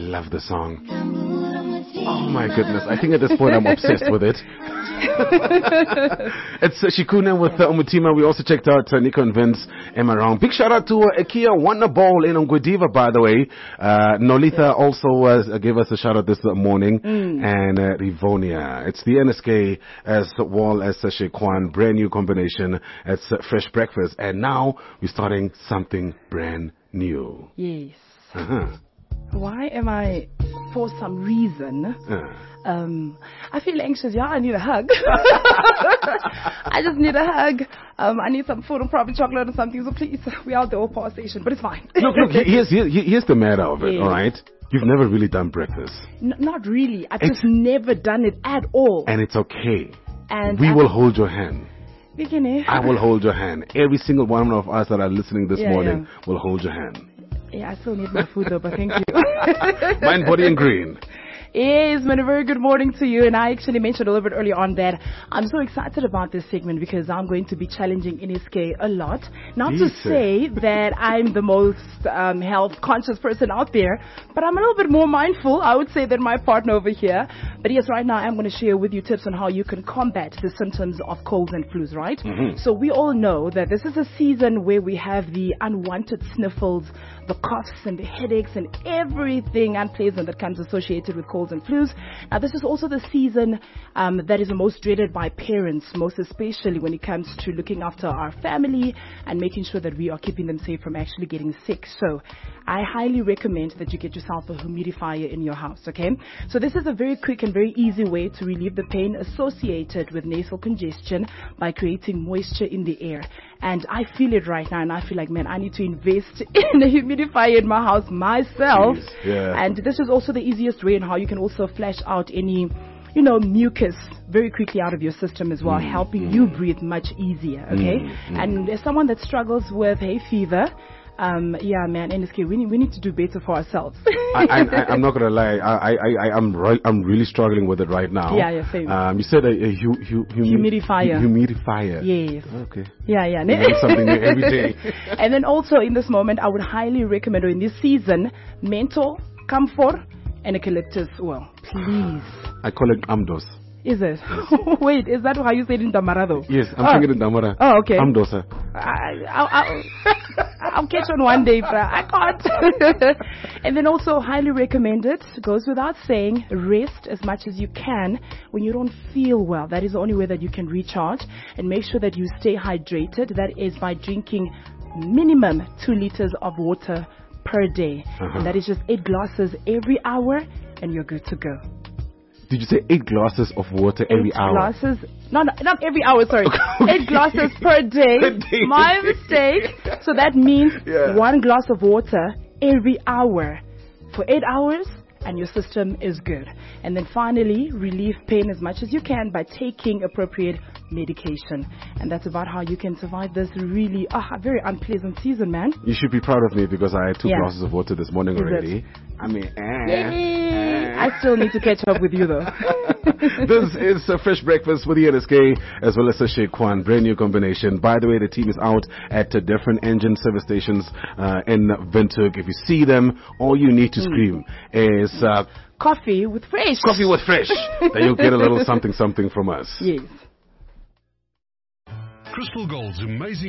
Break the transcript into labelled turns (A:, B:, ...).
A: love the song. Oh my goodness. I think at this point I'm obsessed with it. It's Shikune with Umutima. We also checked out Nico and Vince Emma Wrong. Big shout out to Akia Wonderball in Ongwediva, by the way. Nolitha also gave us a shout out this morning. And Rivonia. It's the NSK as well as Shekwan. Brand new combination. It's Fresh Breakfast. And now we're starting something brand new.
B: Yes. Why am I, for some reason, I feel anxious. Yeah, I need a hug. I just need a hug. I need some food and probably chocolate or something. So please, we are at the old power station, but it's fine.
A: Look, here's the matter of it, all right? You've never really done breakfast.
B: Not really. I've just never done it at all.
A: And it's okay.
B: And
A: we will hold your hand.
B: Beginning.
A: I will hold your hand. Every single one of us that are listening this morning will hold your hand.
B: Yeah, I still need my food though, but thank you.
A: Mind, body, and green.
B: Yes, man, a very good morning to you. And I actually mentioned a little bit earlier on that I'm so excited about this segment because I'm going to be challenging NSK a lot. Not to say that I'm the most health conscious person out there, but I'm a little bit more mindful, I would say, than my partner over here. But yes, right now I'm going to share with you tips on how you can combat the symptoms of colds and flus, right? So we all know that this is a season where we have the unwanted sniffles, the coughs and the headaches and everything unpleasant that comes associated with colds and flus. Now, this is also the season that is the most dreaded by parents, most especially when it comes to looking after our family and making sure that we are keeping them safe from actually getting sick. So I highly recommend that you get yourself a humidifier in your house, okay? So this is a very quick and very easy way to relieve the pain associated with nasal congestion by creating moisture in the air. And I feel it right now, and I feel like, man, I need to invest in a humidifier in my house myself. And this is also the easiest way in how you can also flush out any, mucus very quickly out of your system as well, helping you breathe much easier, okay? And as someone that struggles with hay fever, man, NSK, we need to do better for ourselves.
A: I'm not gonna lie. I'm really struggling with it right now.
B: Yeah, same.
A: You said a humidifier. Humidifier.
B: Yes.
A: Okay.
B: Yeah.
A: Learn something new every day.
B: And then also in this moment, I would highly recommend, or in this season, menthol, camphor, and eucalyptus oil. Please.
A: I call it amdos.
B: Is it? Wait, is that how you say it in Damarado?
A: Yes, I'm saying it in Damara.
B: Oh, okay.
A: Amdosa.
B: I'll catch on one day, but I can't. And then also highly recommended, goes without saying, rest as much as you can when you don't feel well. That is the only way that you can recharge, and make sure that you stay hydrated. That is by drinking minimum 2 liters of water per day. And that is just 8 glasses every hour, and you're good to go.
A: Did you say 8 glasses of water every hour?
B: 8 glasses. No, not every hour, sorry. Okay. 8 glasses per day. My mistake. So that means 1 glass of water every hour for 8 hours, and your system is good. And then finally, relieve pain as much as you can by taking appropriate medication. And that's about how you can survive this really very unpleasant season, man.
A: You should be proud of me because I had 2 glasses of water this morning already. I mean,
B: I still need to catch up with you though.
A: This is a Fresh Breakfast with the NSK as well as a Shekwan. Brand new combination. By the way, the team is out at different engine service stations in Windhoek. If you see them, all you need to scream is
B: coffee with fresh.
A: Coffee with fresh. Then you'll get a little something from us.
B: Yes.
C: Crystal Gold's amazing